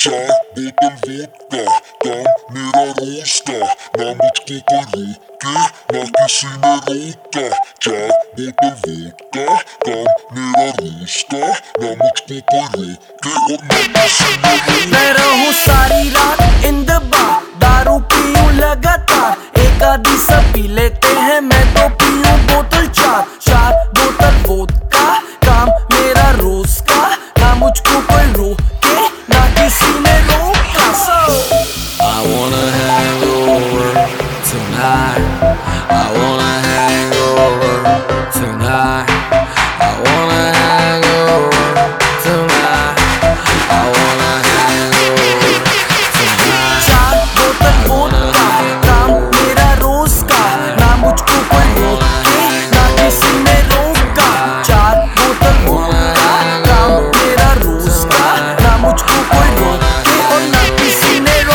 चार बोतल वोडका, काम मेरा रोज का, ना मुझको कोई रोके ना किसी ने रोका। चार बोतल वोडका, काम मेरा रोज का, ना मुझको कोई रोके और ना किसी ने रोका। मैं रहूं सारी रात इन द बार, दारू पीऊं लगातार, एक आधी सब पी लेते हैं, मैं तो पीऊं बोतल चार। चार बोतल वोडका, काम मेरा रोज का, ना मुझको कोई रोके ना किसी ने रोका। I wanna hang over tonight. I wanna hang over tonight. I wanna hang over tonight. I wanna hang over tonight. चार बोतल वोडका, काम मेरा रोज का, ना मुझको कोई रोके ना किसी ने रोका। चार बोतल वोडका, काम मेरा रोज का, ना मुझको कोई रोके और ना किसी ने रोका।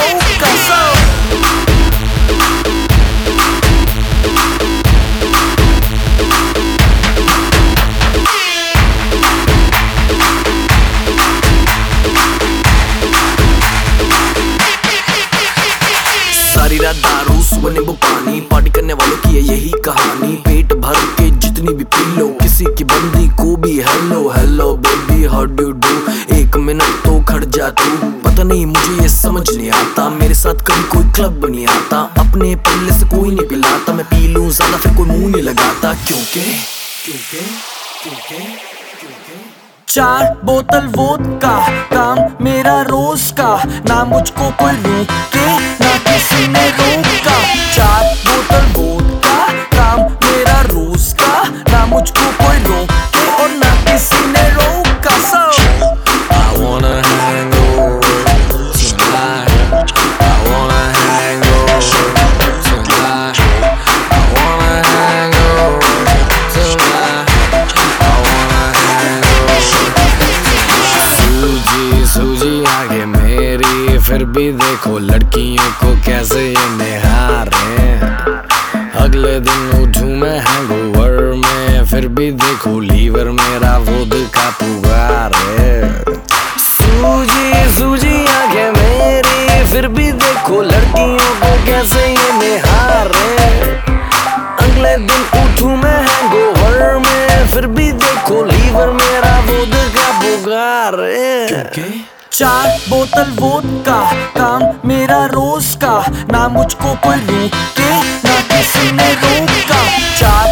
सारी रात दारू सुबह नींबू पानी, पार्टी करने वालों की है यही कहानी। पेट भर के जितनी भी पी लो, किसी की बंदी को भी hello hello baby how do do. एक मिनट तो खड़ जा तू, पता नहीं मुझे ये समझ नहीं आता, मेरे साथ कभी कोई क्लब नहीं आता, अपने पल्ले से कोई नहीं पिलाता, मैं पी लूं ज्यादा फिर कोई मुंह नहीं लगाता। क्योंकि क्योंकि क्योंकि क्योंकि चार बोतल वोडका, काम मेरा रोज का, ना मुझको कोई रोके ना किसी ने रोका। चार बोतल वोडका, काम मेरा रोज का, ना मुझको कोई रोके और ना किसी ने रोका। I wanna hang over tonight. I wanna hang over tonight. I wanna hang over tonight. I wanna hang over. सूजी सूजी आगे मेरी, फिर भी देखो लड़कियों को कैसे ये निहारे। अगले दिन उठूं मैं हैंगओवर में, फिर भी देखो लीवर मेरा वोडका पुकार है। सूजी सूजी आंखें मेरी, फिर भी देखो लड़कियों को कैसे ये निहारे। अगले दिन उठूं मैं हैंगओवर में, फिर भी देखो लीवर मेरा वोडका पुकार है। चार बोतल वोडका, काम मेरा रोज का, ना मुझको कोई रोके ना किसी ने रोका। चार